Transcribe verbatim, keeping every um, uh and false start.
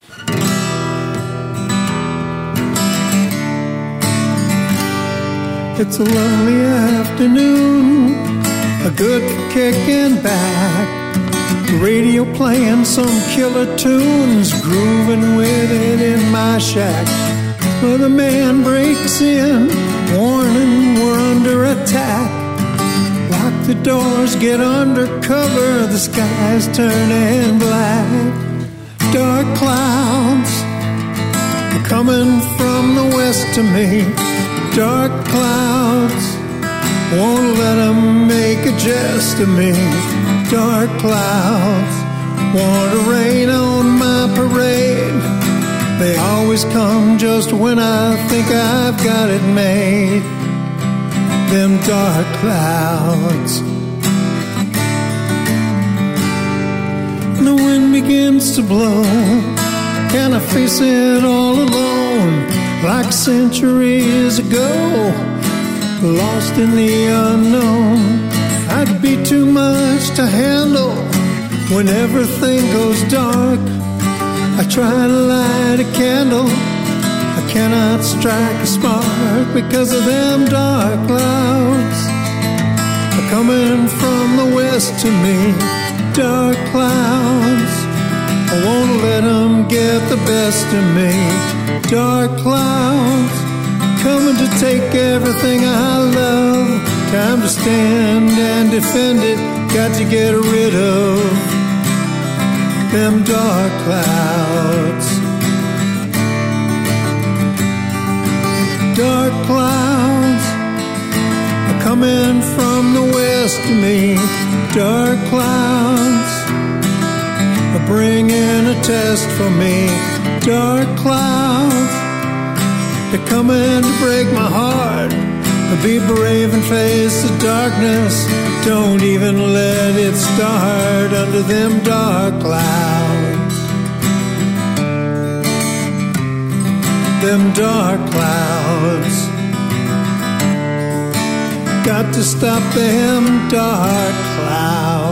It's a lovely afternoon, a good kicking back, the radio playing some killer tunes, grooving with it in my shack. But a man breaks in, warning we're under attack. Lock the doors, get under cover, the sky's turning black. Dark clouds are coming from the west to me. Dark clouds won't let them make a jest of me. Dark clouds want to rain on my parade. They always come just when I think I've got it made. Them dark clouds. And the wind begins to blow. Can I face it all alone? Like centuries ago, lost in the unknown. I'd be too much to handle when everything goes dark. I try to light a candle, I cannot strike a spark because of them dark clouds are coming from the west to me. Dark clouds, I won't let them get the best of me. Dark clouds coming to take everything I love. Time to stand and defend it. Got to get rid of them dark clouds. Dark clouds are coming from the west to me. Dark clouds are bringing a test for me. Dark clouds, they're coming to break my heart. Be brave and face the darkness. Don't even let it start under them dark clouds. Them dark clouds. Got to stop them dark clouds.